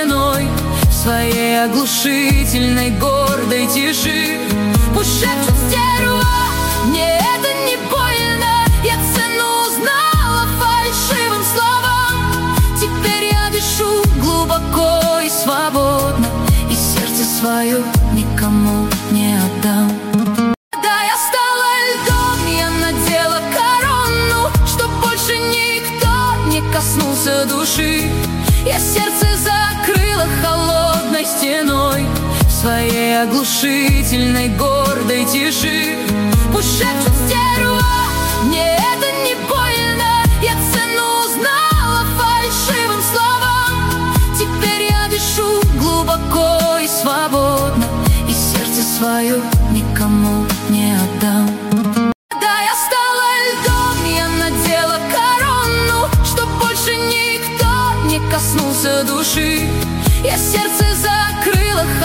стеной в своей оглушительной гордой тиши. Пусть шепчут стерва, мне это не больно. Я цену узнала фальшивым словам. Теперь я дышу глубоко и свободно, и сердце свое никому не отдам. Да, я стала льдом, я надела корону, чтоб больше никто не коснулся души. Я сердце закрыла холодной стеной в своей оглушительной гордой тиши. Пусть шепчут стерва, мне это не больно. Я цену узнала фальшивым словам. Теперь я дышу глубоко и свободно, и сердце свое никому не отдам. Да, я стала льдом, я надела корону, чтоб больше никто не коснулся души. Я сердце закрыла